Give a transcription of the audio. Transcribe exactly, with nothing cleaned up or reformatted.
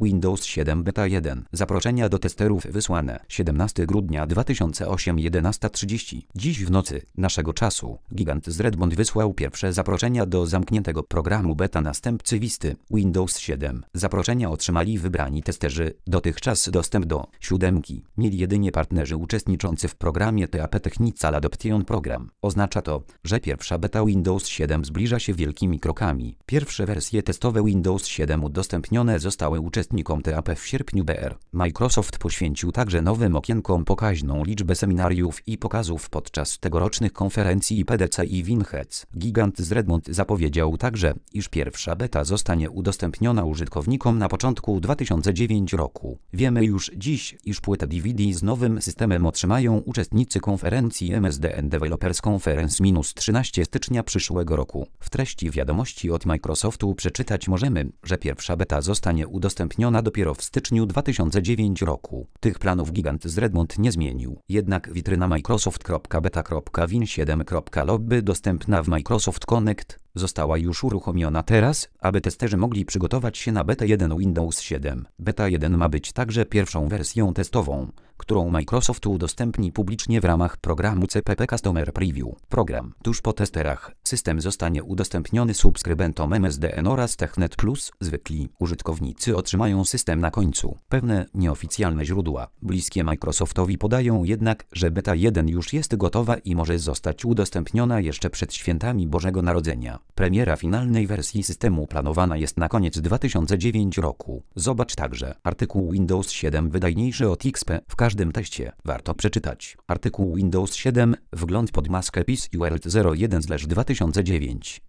Windows siedem Beta jeden. Zaproszenia do testerów wysłane siedemnastego grudnia dwa tysiące ósmego jedenasta trzydzieści. Dziś w nocy naszego czasu gigant z Redmond wysłał pierwsze zaproszenia do zamkniętego programu beta następcy Visty Windows siedem. Zaproszenia otrzymali wybrani testerzy. Dotychczas dostęp do siódemki mieli jedynie partnerzy uczestniczący w programie T A P Technical Adoption Program. Oznacza to, że pierwsza beta Windows siedem zbliża się wielkimi krokami. Pierwsze wersje testowe Windows siedem udostępnione zostały uczestnikom T A P w sierpniu B R. Microsoft poświęcił także nowym okienkom pokaźną liczbę seminariów i pokazów podczas tegorocznych konferencji P D C i Winheads. Gigant z Redmond zapowiedział także, iż pierwsza beta zostanie udostępniona użytkownikom na początku dwa tysiące dziewiątego roku. Wiemy już dziś, iż płytę D V D z nowym systemem otrzymają uczestnicy konferencji M S D N Developers Conference trzynastego stycznia przyszłego roku. W treści wiadomości od Microsoftu przeczytać możemy, że pierwsza beta zostanie udostępniona dopiero w styczniu dwa tysiące dziewiątego roku. Tych planów gigant z Redmond nie zmienił. Jednak witryna microsoft kropka beta kropka win siedem kropka lobby dostępna w Microsoft Connect została już uruchomiona teraz, aby testerzy mogli przygotować się na Beta jeden Windows siedem. Beta jeden ma być także pierwszą wersją testową, którą Microsoft udostępni publicznie w ramach programu C P P Customer Preview. Program. Tuż po testerach system zostanie udostępniony subskrybentom M S D N oraz TechNet Plus. Zwykli użytkownicy otrzymają system na końcu. Pewne nieoficjalne źródła bliskie Microsoftowi podają jednak, że Beta jeden już jest gotowa i może zostać udostępniona jeszcze przed świętami Bożego Narodzenia. Premiera finalnej wersji systemu planowana jest na koniec dwa tysiące dziewiątego roku. Zobacz także artykuł Windows siedem wydajniejszy od X P. W każdym teście warto przeczytać artykuł Windows siedem, wgląd pod maskę P C World zero jeden dwa tysiące dziewięć.